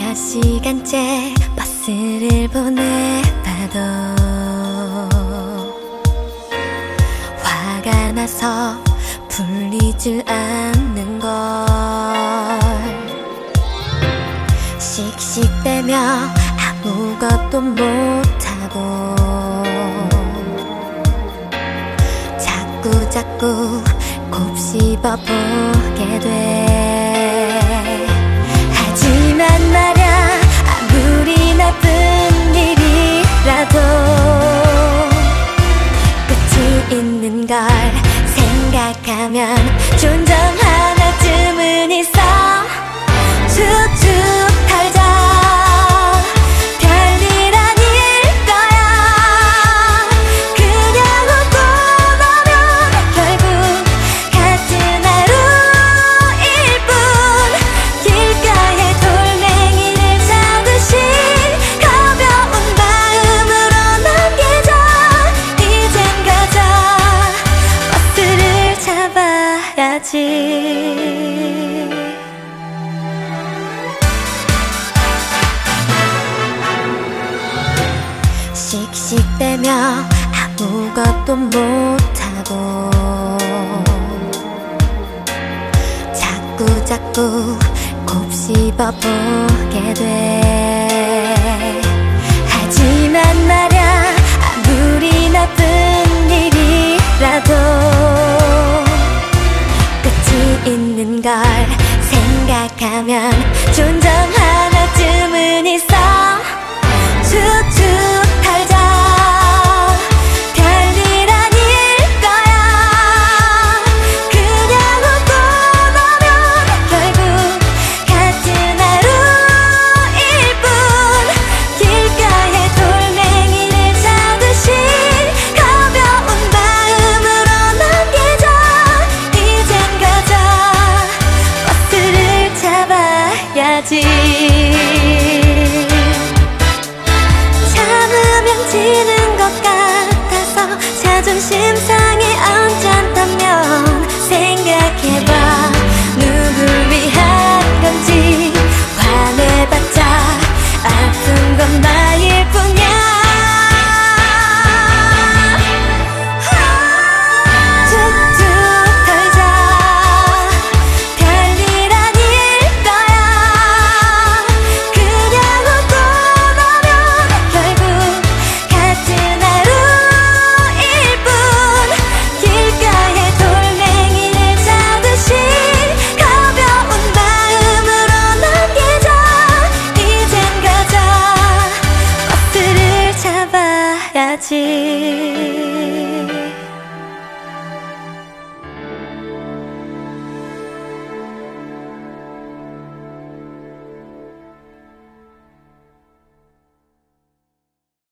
몇 시간째 버스를 보내봐도 화가 나서 풀리질 않는 걸. 씩씩대며 아무것도 못하고 자꾸 곱씹어 보게 돼. 하지만 말야, 아무리 나쁜 일이라도 끝이 있는 걸 생각하면 존재 하나쯤은 있어. 툭툭 털자. 별일 아닐 거야. 그냥 웃고 나면 결국 같은 하루일 뿐. 길가에 돌멩이를 잡듯이 가벼운 마음으로 남기자. 이젠 가자. 버스를 잡아야지. 씩씩대며 아무것도 못하고 자꾸 곱씹어 보게 돼. 하지만 말야, 아무리 나쁜 일이라도 끝이 있는 걸 생각하면 존재 하나쯤은 있어. 툭툭 털자. 별일 아닐 거야. 그냥 웃고 나면 결국 같은 하루일 뿐. 길가에 돌멩이를 잡듯이 가벼운 마음으로 남기자. 이젠 가자. 버스를 잡아야지. 지는 것 같아서 자존심 상해 언짢다면 생각해봐. 누굴 위한 건지 화내봤자 아픈 건 나일 뿐이야. 툭툭 털자. 별일 아닐 거야. 그냥 웃고 나면 결국 같은 하루일 뿐. 길가에 돌멩이를 잡듯이 가벼운 마음으로 남기자. 이젠 가자. 버스를 잡아야지.